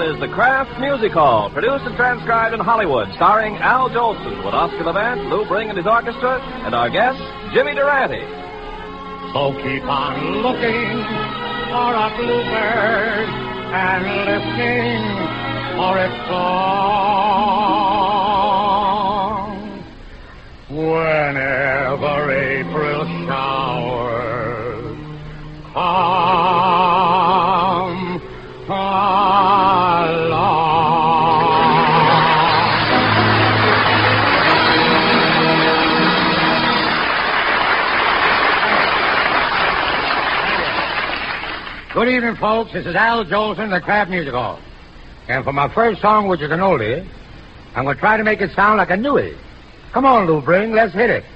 is The Kraft Music Hall, produced and transcribed in Hollywood, starring Al Jolson with Oscar Levant, Lou Bring and his orchestra, and our guest, Jimmy Durante. So keep on looking for a bluebird and listening for its song. Whenever April showers come along. Good evening, folks. This is Al Jolson, the Kraft Music Hall. And for my first song, which is an oldie, I'm going to try to make it sound like a newie. Come on, Lou Bring, let's hit it.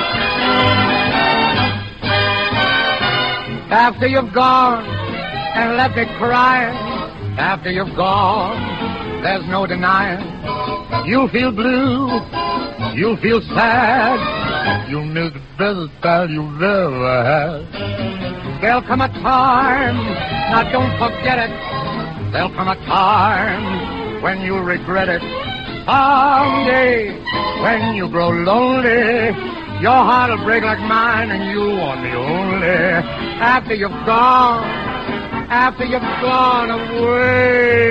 After you've gone and left me crying, after you've gone, there's no denying. You'll feel blue, you'll feel sad, you'll miss the best time you've ever had. There'll come a time, now don't forget it, there'll come a time when you'll regret it. Someday, when you grow lonely, your heart will break like mine and you'll want me only. After you've gone away.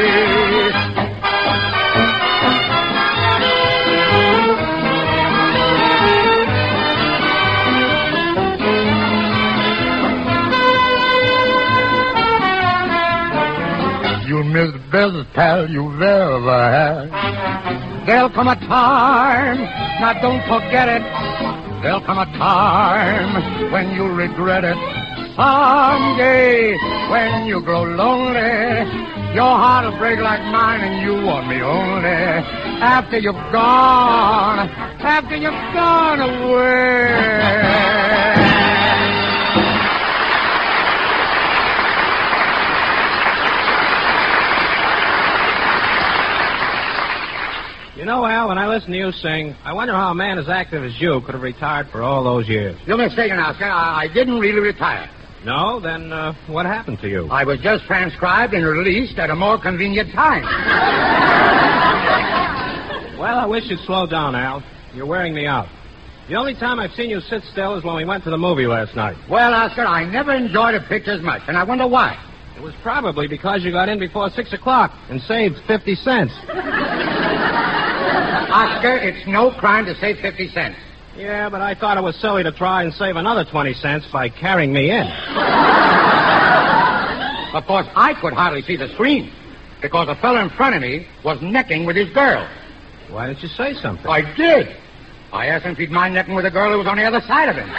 You'll miss the best pal you've ever had. There'll come a time, now don't forget it, there'll come a time when you'll regret it. Someday, when you grow lonely, your heart will break like mine and you want me only. After you've gone away. You know, Al, when I listen to you sing, I wonder how a man as active as you could have retired for all those years. You're mistaken, Oscar. I didn't really retire. No? Then what happened to you? I was just transcribed and released at a more convenient time. Well, I wish you'd slow down, Al. You're wearing me out. The only time I've seen you sit still is when we went to the movie last night. Well, Oscar, I never enjoyed a picture as much, and I wonder why. It was probably because you got in before 6 o'clock and saved 50 cents. Oscar, it's no crime to save 50 cents. Yeah, but I thought it was silly to try and save another 20 cents by carrying me in. Of course, I could hardly see the screen because the fellow in front of me was necking with his girl. Why didn't you say something? I did. I asked him if he'd mind necking with a girl who was on the other side of him.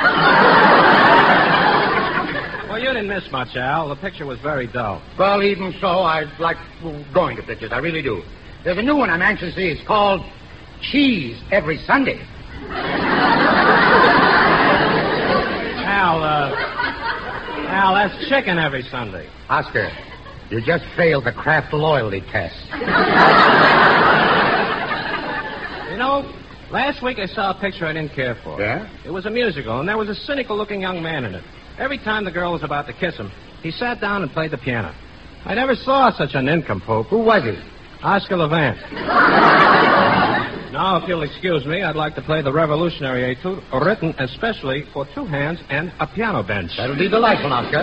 Well, you didn't miss much, Al. The picture was very dull. Well, even so, I like going to pictures. I really do. There's a new one I'm anxious to see. It's called Cheese Every Sunday. Al, that's chicken every Sunday. Oscar, you just failed the Kraft loyalty test. You know, last week I saw a picture I didn't care for. Yeah? It was a musical, and there was a cynical-looking young man in it. Every time the girl was about to kiss him, he sat down and played the piano. I never saw such an nincompoop. Who was he? Oscar Levant. Now, if you'll excuse me, I'd like to play the revolutionary etude, written especially for two hands and a piano bench. That'll be delightful, Oscar.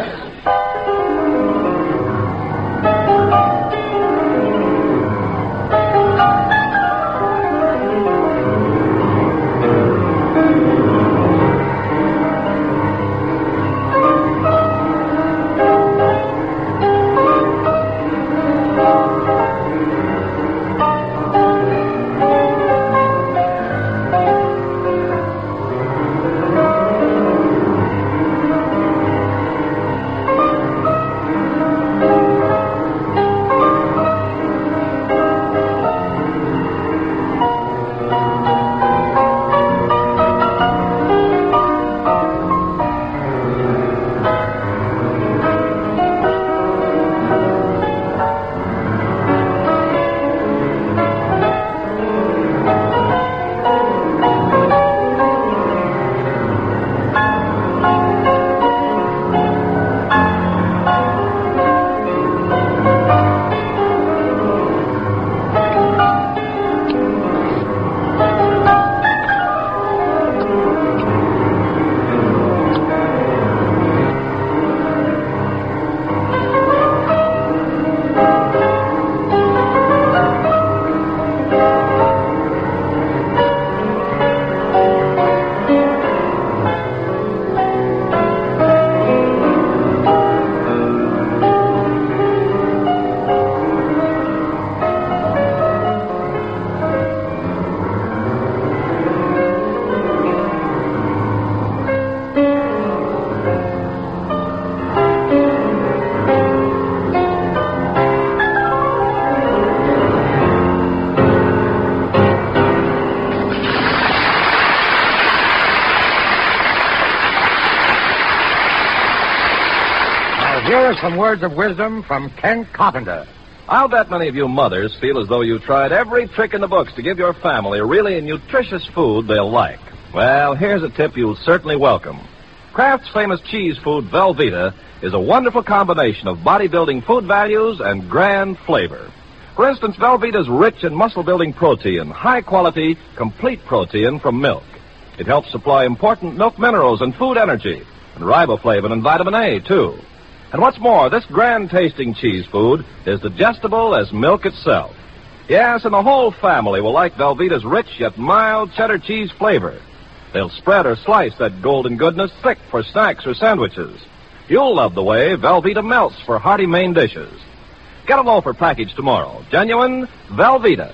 here are some words of wisdom from Kent Carpenter. I'll bet many of you mothers feel as though you tried every trick in the books to give your family a really nutritious food they'll like. Well, here's a tip you'll certainly welcome. Kraft's famous cheese food, Velveeta, is a wonderful combination of bodybuilding food values and grand flavor. For instance, Velveeta's rich in muscle-building protein, high-quality, complete protein from milk. It helps supply important milk minerals and food energy, and riboflavin and vitamin A, too. And what's more, this grand-tasting cheese food is digestible as milk itself. Yes, and the whole family will like Velveeta's rich yet mild cheddar cheese flavor. They'll spread or slice that golden goodness thick for snacks or sandwiches. You'll love the way Velveeta melts for hearty main dishes. Get a loafer package tomorrow. Genuine Velveeta.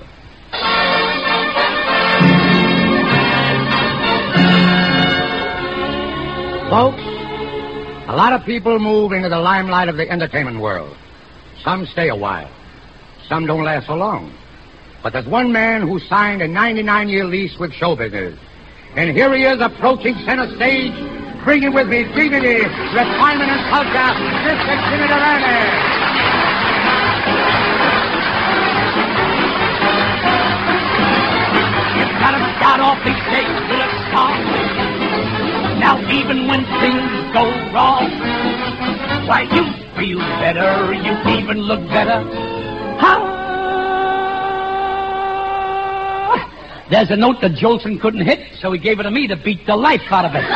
Folks, a lot of people move into the limelight of the entertainment world. Some stay a while. Some don't last so long. But there's one man who signed a 99-year lease with show business. And here he is approaching center stage, bringing with his dignity, refinement, and culture, Mr. Jimmy Durante. You've got to start off these days with a song. Now even when things go wrong, why, you feel better, you even look better. There's a note that Jolson couldn't hit, so he gave it to me to beat the life out of it.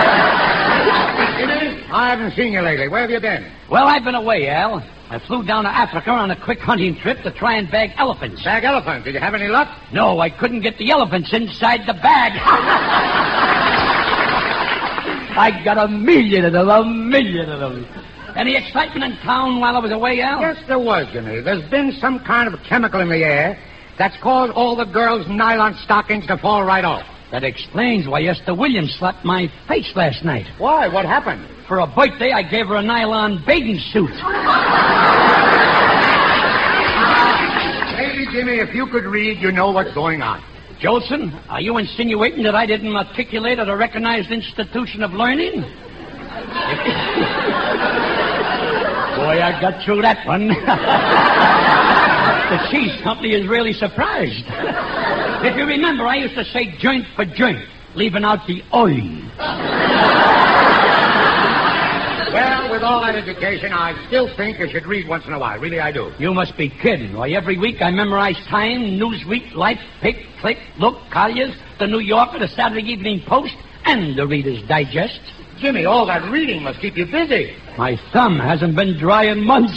I haven't seen you lately. Where have you been? Well, I've been away, Al. I flew down to Africa on a quick hunting trip to try and bag elephants. Bag elephants. Did you have any luck? No, I couldn't get the elephants inside the bag. I got a million of them. Any excitement in town while I was away, Al? Yes, there was, Jimmy. There's been some kind of chemical in the air that's caused all the girls' nylon stockings to fall right off. That explains why Esther Williams slapped my face last night. Why? What happened? For a birthday, I gave her a nylon bathing suit. Maybe, Jimmy, if you could read, you know what's going on. Jolson, are you insinuating that I didn't articulate at a recognized institution of learning? Boy, I got through that one. The cheese company is really surprised. If you remember, I used to say joint for joint, leaving out the oil. Well, with all that education, I still think you should read once in a while. Really, I do. You must be kidding. Why, every week I memorize Time, Newsweek, Life, Pick, Click, Look, Collier's, The New Yorker, The Saturday Evening Post, and The Reader's Digest. Jimmy, all that reading must keep you busy. My thumb hasn't been dry in months.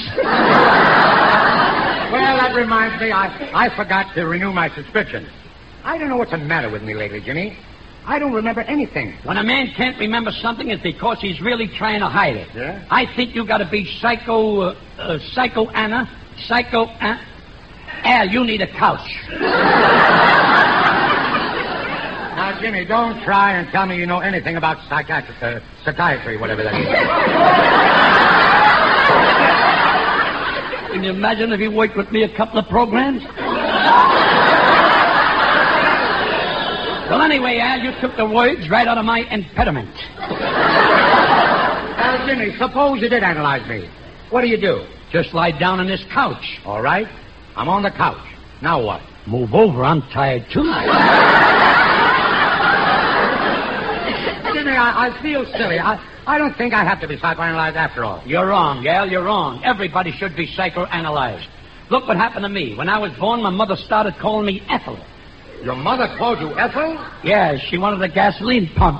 Well, that reminds me, I forgot to renew my subscription. I don't know what's the matter with me lately, Jimmy. I don't remember anything. When a man can't remember something, it's because he's really trying to hide it. Yeah? I think you got to be Al, you need a couch. Now, Jimmy, don't try and tell me you know anything about psychiatry, whatever that is. Can you imagine if he worked with me a couple of programs? Well, anyway, Al, you took the words right out of my impediment. Now, Jimmy, suppose you did analyze me. What do you do? Just lie down on this couch. All right. I'm on the couch. Now what? Move over. I'm tired, too. Jimmy, I feel silly. I don't think I have to be psychoanalyzed after all. You're wrong, Al. You're wrong. Everybody should be psychoanalyzed. Look what happened to me. When I was born, my mother started calling me Ethel. Your mother called you Ethel? Yeah, she wanted a gasoline pump.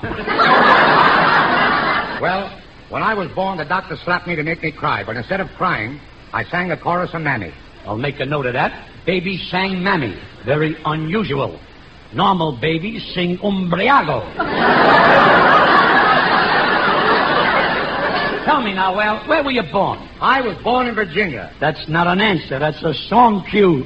Well, when I was born, the doctor slapped me to make me cry. But instead of crying, I sang the chorus of Mammy. I'll make a note of that. Babies sang Mammy. Very unusual. Normal babies sing Umbriago. Tell me now, Al, where were you born? I was born in Virginia. That's not an answer. That's a song cue.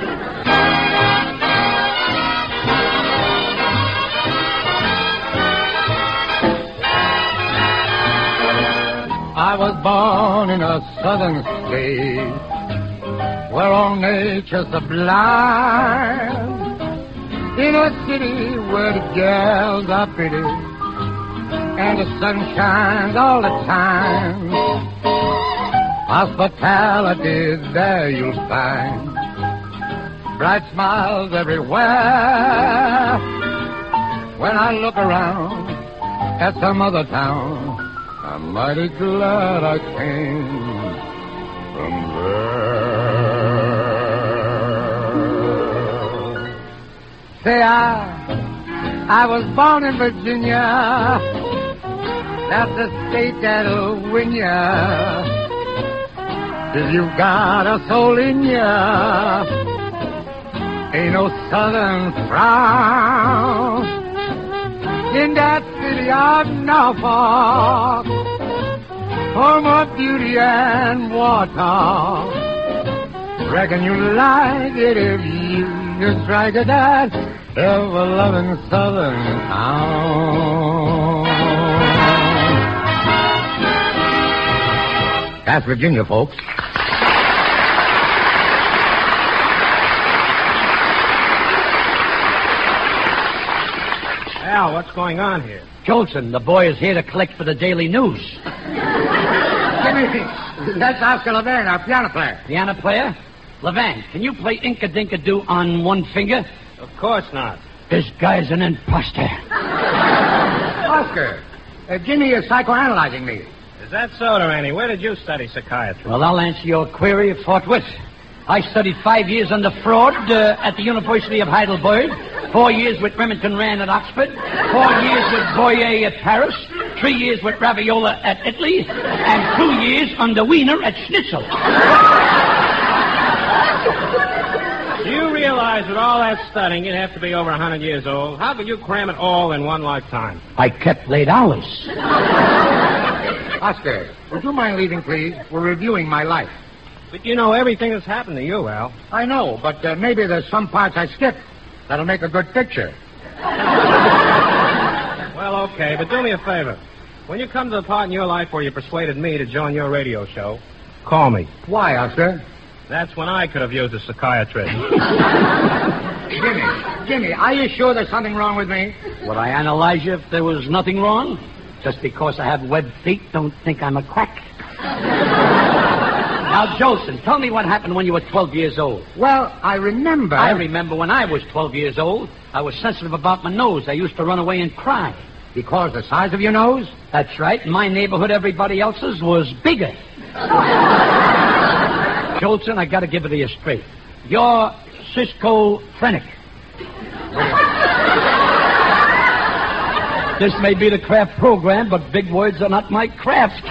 I was born in a southern state where all nature's sublime. In a city where the girls are pretty and the sun shines all the time. Hospitality there you'll find. Bright smiles everywhere. When I look around at some other town, I'm mighty glad I came from there. Say, I was born in Virginia. That's the state that'll win ya. If you've got a soul in ya, ain't no southern frown. In that city of Norfolk, home of beauty and water. Reckon you like it if you strike at that ever-loving southern town. That's Virginia, folks. Al, what's going on here? Jolson, the boy is here to collect for the Daily News. Jimmy, that's Oscar Levin, our piano player. Piano player? Levan, can you play Inka-Dinka-Doo on one finger? Of course not. This guy's an imposter. Oscar, Jimmy is psychoanalyzing me. Is that so, Durante? Where did you study psychiatry? Well, I'll answer your query forthwith. I studied 5 years under Freud at the University of Heidelberg, 4 years with Remington Rand at Oxford, 4 years with Boyer at Paris, 3 years with Raviola at Italy, and 2 years under Wiener at Schnitzel. Do you realize with all that studying, you'd have to be over 100 years old? How could you cram it all in one lifetime? I kept late hours. Oscar, would you mind leaving, please? We're reviewing my life. But you know everything that's happened to you, Al. I know, but maybe there's some parts I skipped that'll make a good picture. Well, okay, but do me a favor. When you come to the part in your life where you persuaded me to join your radio show, call me. Why, Oscar? That's when I could have used a psychiatrist. Jimmy, are you sure there's something wrong with me? Would I analyze you if there was nothing wrong? Just because I have webbed feet, don't think I'm a quack. Now, Jolson, tell me what happened when you were 12 years old. Well, I remember when I was 12 years old, I was sensitive about my nose. I used to run away and cry. Because the size of your nose? That's right. In my neighborhood, everybody else's was bigger. Jolson, I got to give it to you straight. You're schizophrenic. This may be the Kraft program, but big words are not my craft.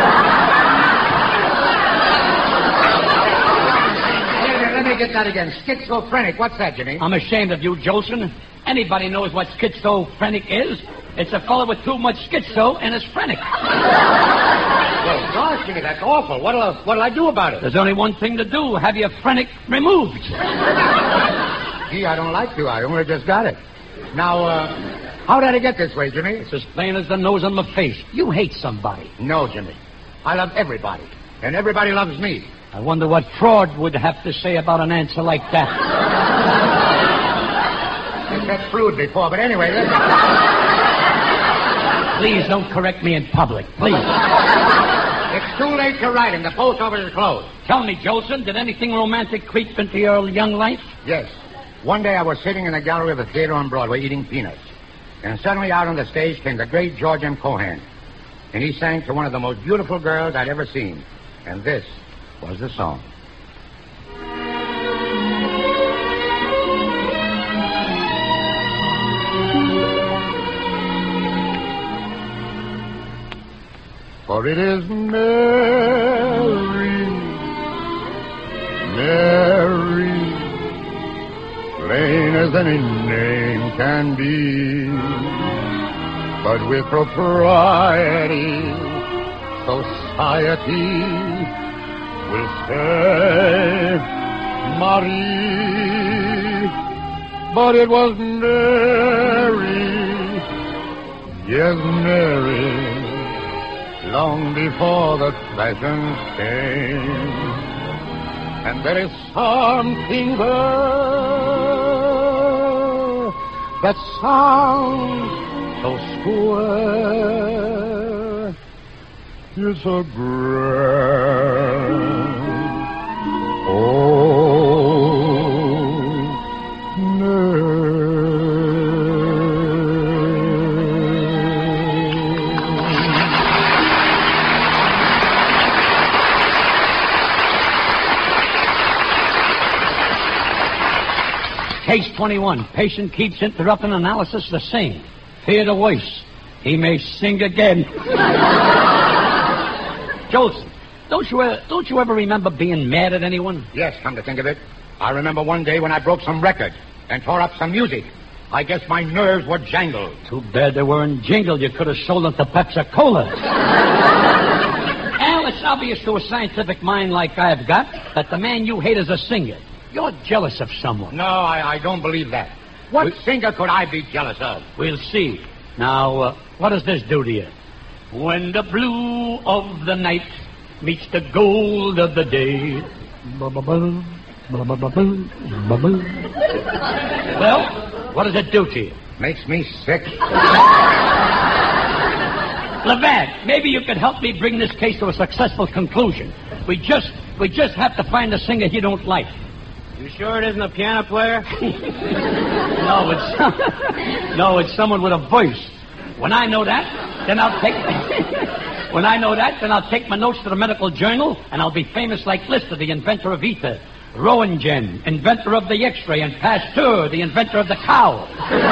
Let me get that again. Schizophrenic. What's that, Jimmy? I'm ashamed of you, Jolson. Anybody knows what schizophrenic is. It's a fellow with too much schizo and is phrenic. Well, gosh, Jimmy, that's awful. What'll I do about it? There's only one thing to do. Have your phrenic removed. Gee, I don't like to. I only just got it. Now, how did I get this way, Jimmy? It's as plain as the nose on my face. You hate somebody. No, Jimmy. I love everybody. And everybody loves me. I wonder what Freud would have to say about an answer like that. I said Freud before, but anyway, listen. Please don't correct me in public, please. It's too late to write him. The post office is closed. Tell me, Jolson, did anything romantic creep into your young life? Yes. One day I was sitting in the gallery of the theater on Broadway eating peanuts. And suddenly out on the stage came the great George M. Cohan. And he sang to one of the most beautiful girls I'd ever seen. And this was the song. For it is Mary, Mary, plain as any name can be, but with propriety, society will say Marie. But it was Mary, yes, Mary, long before the fashions came. And there is something there that sounds so square. is a grand old name. Case 21. Patient keeps interrupting analysis to sing. Fear the worst. He may sing again. Jolson, don't you ever remember being mad at anyone? Yes, come to think of it. I remember one day when I broke some record and tore up some music. I guess my nerves were jangled. Too bad they weren't jingled. You could have sold them to Pepsi-Cola. Al, it's obvious to a scientific mind like I've got that the man you hate is a singer. You're jealous of someone. No, I don't believe that. What singer could I be jealous of? We'll see. Now, what does this do to you? When the blue of the night meets the gold of the day. Well, what does it do to you? Makes me sick. Levant, maybe you could help me bring this case to a successful conclusion. We just have to find a singer you don't like. You sure it isn't a piano player? No, it's someone with a voice. When I know that, then I'll take my notes to the medical journal, and I'll be famous like Lister, the inventor of ether, Roentgen, inventor of the X-ray, and Pasteur, the inventor of the cow.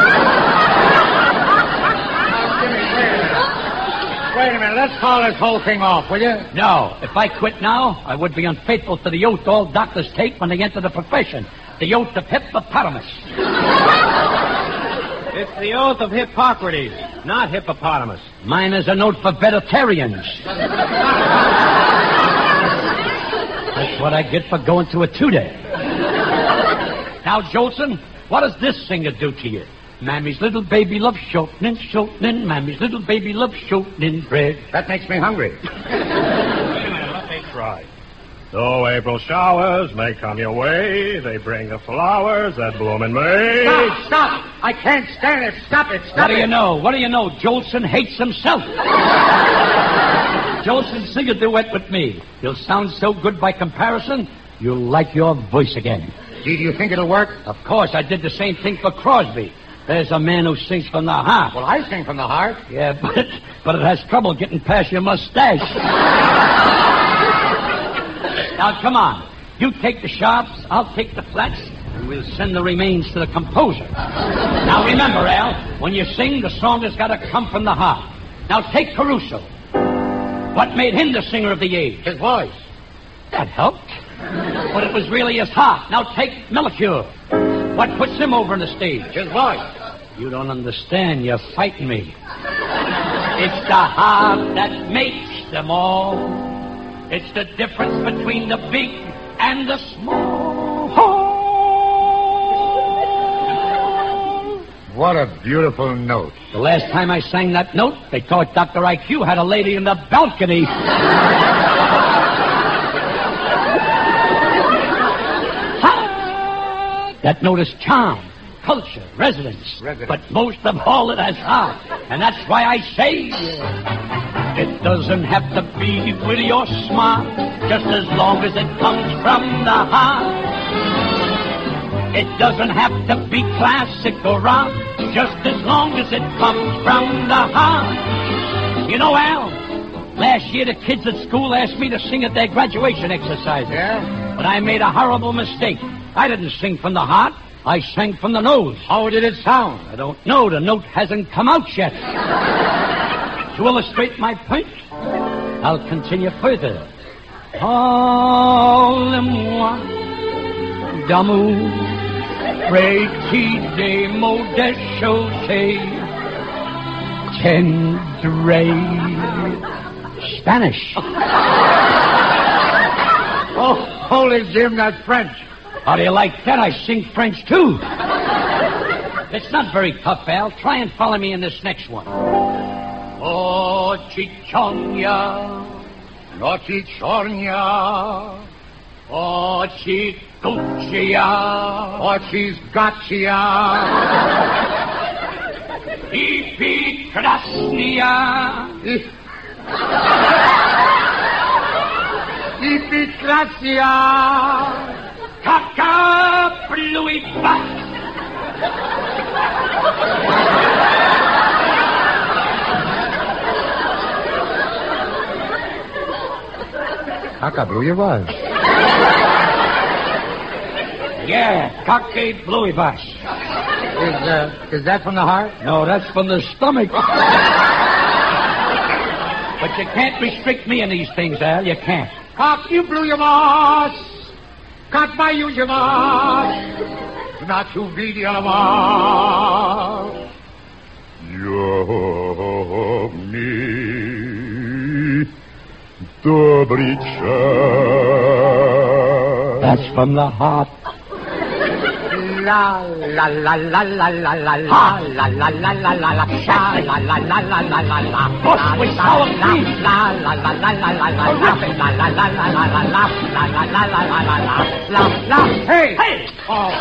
Wait a minute, let's call this whole thing off, will you? No, if I quit now, I would be unfaithful to the oath all doctors take when they enter the profession, the oath of hippopotamus. It's the oath of Hippocrates, not hippopotamus. Mine is an oath for vegetarians. That's what I get for going to a two-day. Now, Jolson, what does this singer do to you? Mammy's little baby loves shortening. Mammy's little baby loves shortening bread. That makes me hungry. Wait a minute, let me try. Though April showers may come your way, they bring the flowers that bloom in May. Stop! I can't stand it. Stop it. What do you know? Jolson hates himself. Jolson, sing a duet with me. You'll sound so good by comparison, you'll like your voice again. Do you think it'll work? Of course, I did the same thing for Crosby. There's a man who sings from the heart. Well, I sing from the heart. Yeah, but it has trouble getting past your mustache. Now, come on. You take the sharps, I'll take the flats, and we'll send the remains to the composer. Now, remember, Al, when you sing, the song has got to come from the heart. Now, take Caruso. What made him the singer of the age? His voice. That helped. But it was really his heart. Now, take Melchior. What puts him over on the stage? His voice. You don't understand. You're fighting me. It's the heart that makes them all. It's the difference between the big and the small. What a beautiful note. The last time I sang that note, they thought Dr. IQ had a lady in the balcony. That note is charm, culture, resonance. But most of all, it has heart. And that's why I say it doesn't have to be witty or smart, just as long as it comes from the heart. It doesn't have to be classic or rock, just as long as it comes from the heart. You know, Al, last year the kids at school asked me to sing at their graduation exercises. Yeah? But I made a horrible mistake. I didn't sing from the heart. I sang from the nose. How did it sound? I don't know. The note hasn't come out yet. To illustrate my point, I'll continue further. Parle-moi d'amour, pretty modeste, tendre. Spanish. Oh, holy Jim, that's French. How do you like that? I sing French, too. It's not very tough, Al. Try and follow me in this next one. Oh, chichonia. No chichornia. Oh, chiguchia. Oh, she's gotcha. Ipi krasnia. precipitacia. Caca, bluey butt. Caca blew your buzz. Yeah, cockade bluey bush. Is that from the heart? No, that's from the stomach. But you can't restrict me in these things, Al. You can't. Cock, you blew your buzz. Cock, by you your buzz. Not to be the other. That's from the heart. La la la la la la la la la la la la la la sha la la la la la la la with sour cream. la la la la la la la la la la la la la la la la la la la. Hey! Hey! Oh.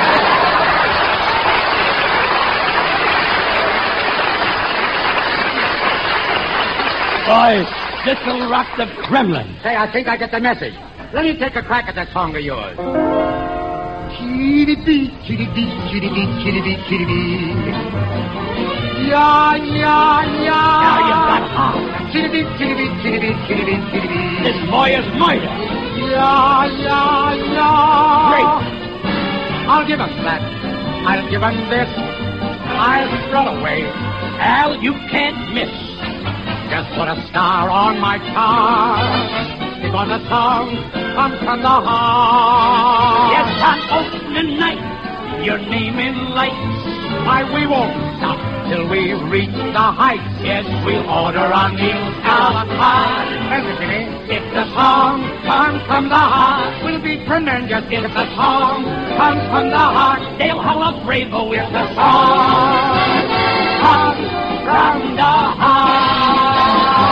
Boys, this'll rock the Kremlin. Say, I think I get the message. Let me take a crack at that song of yours. Chitty-bee, chitty-bee, chitty-bee, chitty-bee, chitty-bee. Ya, ya, ya. Now you've got heart. Chitty-bee, chitty-bee, chitty-bee, chitty-bee, chitty-bee. This boy is murder. Ya, ya, ya. Great. I'll give him that. I'll give him this. I'll run away. Al, you can't miss. Just put a star on my chart. Because the song comes from the heart. Yes, on opening night, your name in lights. Why, we won't stop till we reach the heights. Yes, we'll order our meals a la carte. If the song comes from the heart, we'll be tremendous. If the song comes from the heart, They'll holler bravo if the song comes from the heart.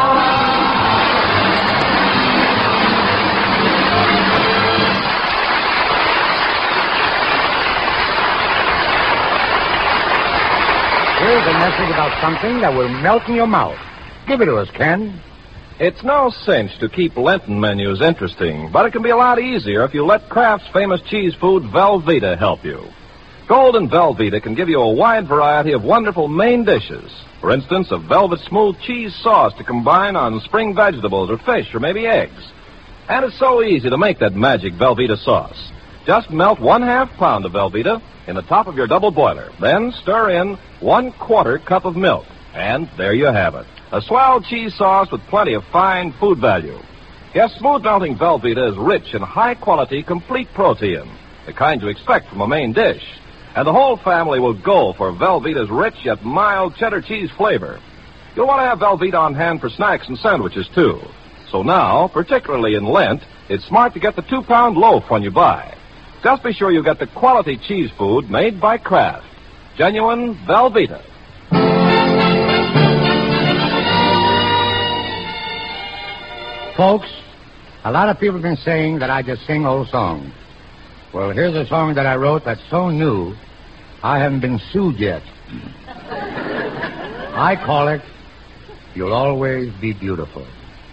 Here's a message about something that will melt in your mouth. Give it to us, Ken. It's no cinch to keep Lenten menus interesting, but it can be a lot easier if you let Kraft's famous cheese food Velveeta help you. Golden Velveeta can give you a wide variety of wonderful main dishes. For instance, a velvet smooth cheese sauce to combine on spring vegetables or fish or maybe eggs. And it's so easy to make that magic Velveeta sauce. Just melt 1/2 pound of Velveeta in the top of your double boiler. Then stir in 1/4 cup of milk. And there you have it. A swell cheese sauce with plenty of fine food value. Yes, smooth melting Velveeta is rich in high quality complete protein. The kind you expect from a main dish. And the whole family will go for Velveeta's rich yet mild cheddar cheese flavor. You'll want to have Velveeta on hand for snacks and sandwiches, too. So now, particularly in Lent, it's smart to get the 2-pound loaf when you buy. Just be sure you get the quality cheese food made by Kraft. Genuine Velveeta. Folks, a lot of people have been saying that I just sing old songs. Well, here's a song that I wrote that's so new, I haven't been sued yet. I call it, You'll Always Be Beautiful.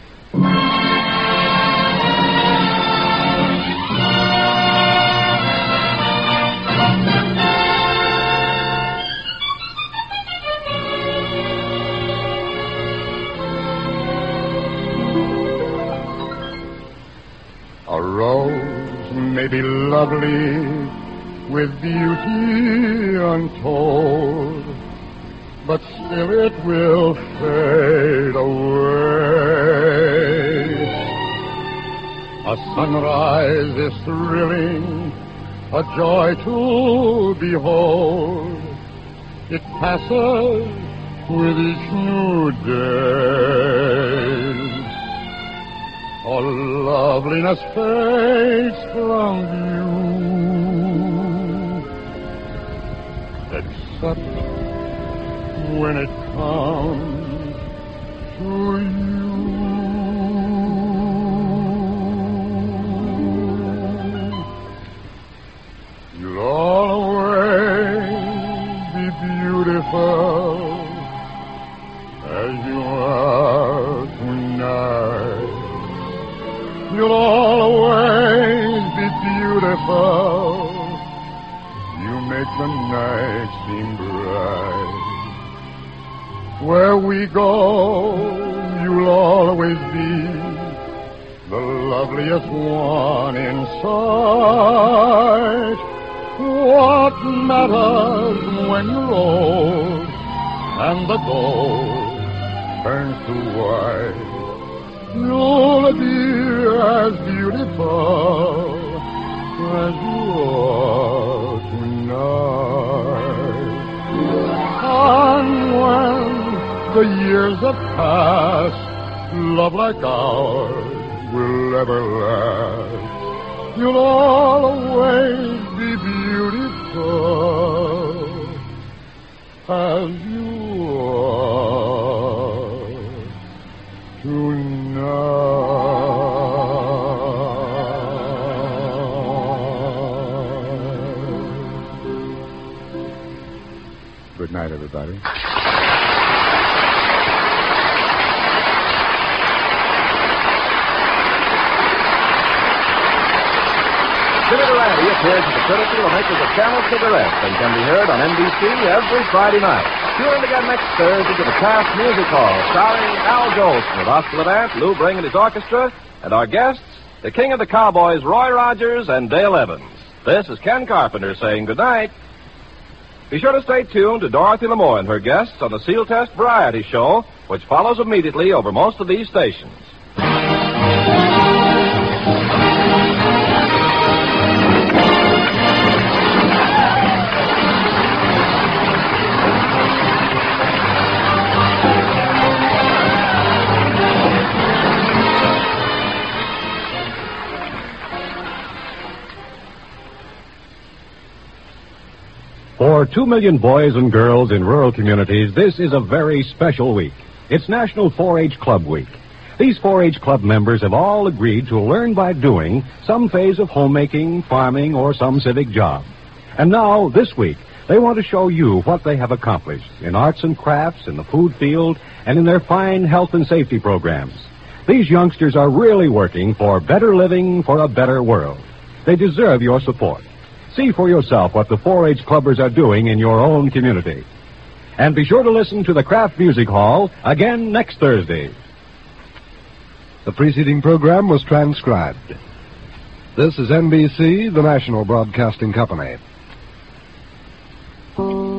A rose may be lovely with beauty untold, but still it will fade away. A sunrise is thrilling, a joy to behold. It passes with each new day. All loveliness fades from view, except when it comes to you. You'll always be beautiful as you are tonight. You'll always be beautiful. You make the night seem bright. Where we go, you'll always be the loveliest one in sight. What matters when you're old and the gold turns to white? You'll be as beautiful as you are tonight. And when the years have passed, love like ours will ever last. You'll always be beautiful as you are tonight. Good night, everybody. Jimmy Durante appears at the critical and makers of Camel Cigarettes and can be heard on NBC every Friday night. Tune in again next Thursday to the Kraft Music Hall, starring Al Jolson with Oscar Levant, Lou Bring and his orchestra, and our guests, the King of the Cowboys, Roy Rogers, and Dale Evans. This is Ken Carpenter saying good night. Be sure to stay tuned to Dorothy Lamour and her guests on the Seal Test Variety Show, which follows immediately over most of these stations. For 2 million boys and girls in rural communities, this is a very special week. It's National 4-H Club Week. These 4-H Club members have all agreed to learn by doing some phase of homemaking, farming, or some civic job. And now, this week, they want to show you what they have accomplished in arts and crafts, in the food field, and in their fine health and safety programs. These youngsters are really working for better living for a better world. They deserve your support. See for yourself what the 4-H clubbers are doing in your own community. And be sure to listen to the Kraft Music Hall again next Thursday. The preceding program was transcribed. This is NBC, the national broadcasting company.